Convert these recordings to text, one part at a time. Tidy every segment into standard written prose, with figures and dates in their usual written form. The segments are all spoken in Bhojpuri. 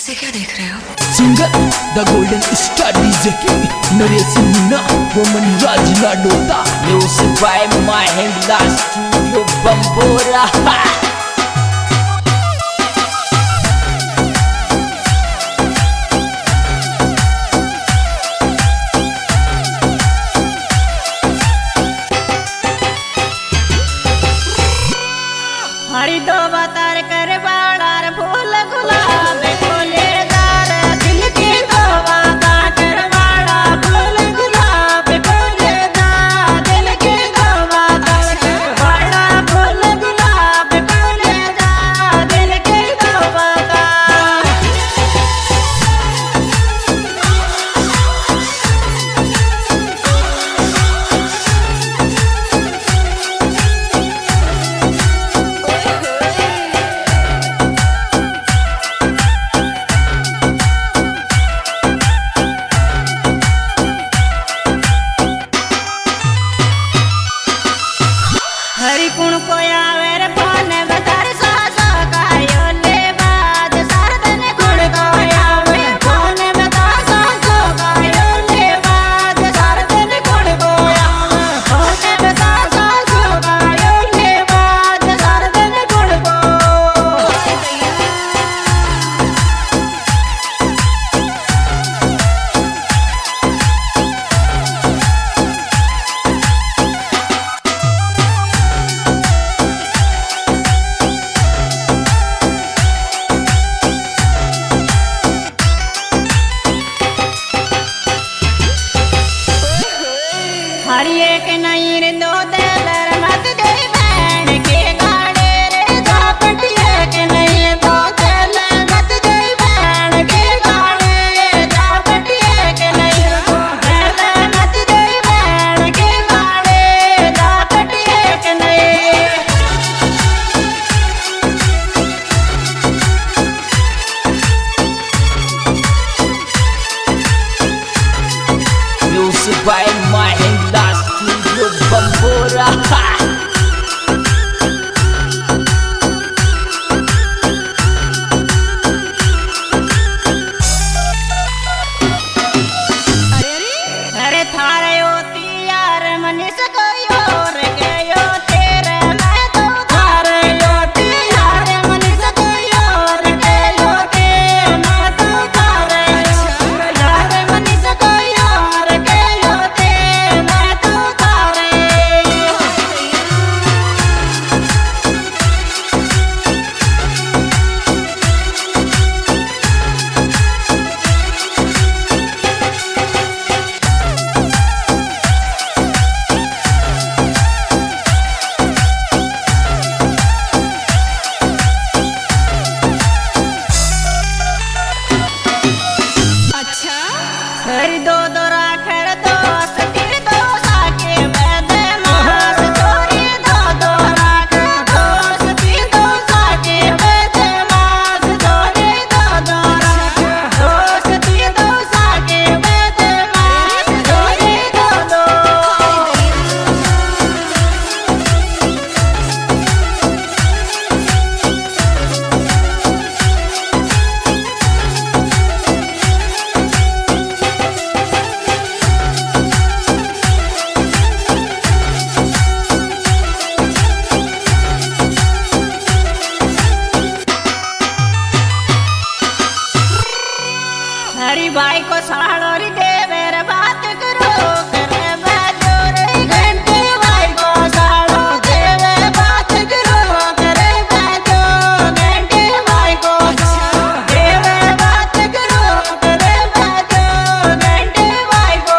ऐसे क्या देख रहे हो? Singer the golden star DJ king Naresh Meena woman Raj Ladota music by Mahendra studio Bambora. हरी दो बातार कर बाड़ार फूल गुलाब फूलेदार दिल की दो बातार कर बाड़ा फूल गुलाब फूलेदार दिल की दो बातार कर बाड़ा फूल गुलाब फूलेदार दिल की दो बातार। हरी कुण को आवे रे पाने बजार सासा कायो ले बाज सरदन कुण को आवे पाने बजार सासा कायो ले बाज सरदन कुण को आवे पाने बजार सासा कायो ले बाज सरदन कुण को। हरी एक नहीं रे दो तेलर मत दे बैण के गाड़े रे झापटी एक नहीं दो तेलर मत दे बैण के गाड़े झापटी एक नहीं दो तेलर मत दे बैण के गाड़े झापटी एक नहीं। Music by Mahendra studio Bambora. अरे थारे होती यार मनीष कोई और गयो तेरे मैं तो थारे होती यार मनीष कोई और गयो तेरे मैं तो थारे यार मनीष कोई और गयो तेरे मैं तो थारे। हरी दो दो राखर दो सतीर दो साके बैद मास चोरी दो दो राखर दो सतीर दो साके बैद मास चोरी दो दो राखर दो सतीर दो साके बैद मास चोरी दो दो। हरी भाई को साड़ोरी दे मेरे बात करो करे बैठो रे घंटे भाई को साड़ो दे मेरे बात करो करे बैठो घंटे भाई को दे मेरे बात करो करे बैठो घंटे भाई को।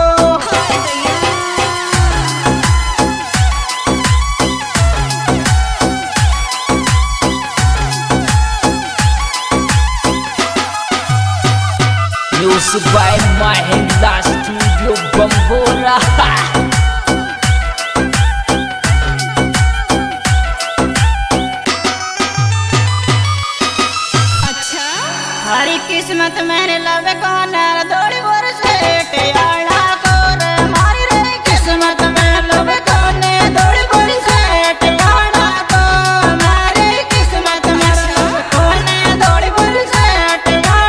Music by Mahendra studio Bambora. हरी किस्मत मेरे लवे कौन दौड़ी बोर से टियाड़ा को रे मारी रे किस्मत में लवे कौन दौड़ी बोर से टियाड़ा को मारी किस्मत में कौन दौड़ी बोर से टियाड़ा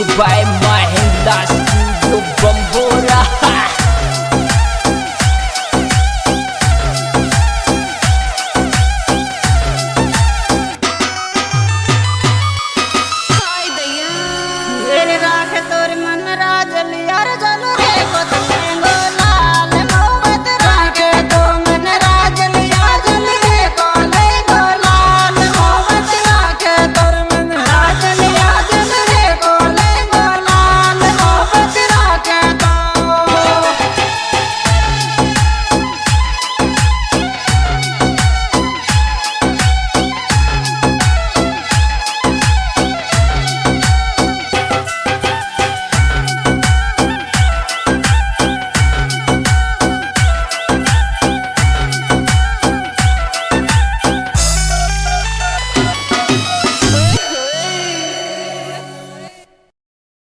Music by